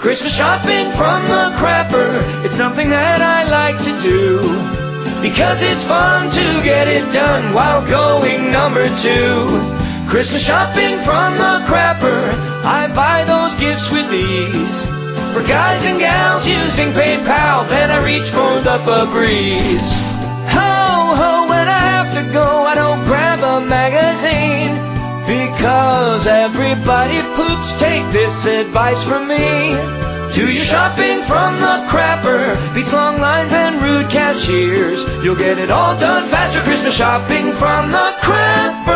Christmas shopping from the Crapper, it's something that I like to do, because it's fun to get it done while going number 2. Christmas shopping from the Crapper, I buy those gifts with ease. For guys and gals using PayPal, then I reach for the Febreze. Ho, ho, when I have to go, I don't grab a magazine, because everybody poops, take this advice from me. Do your shopping from the Crapper, beats long lines and rude cashiers. You'll get it all done faster, Christmas shopping from the Crapper.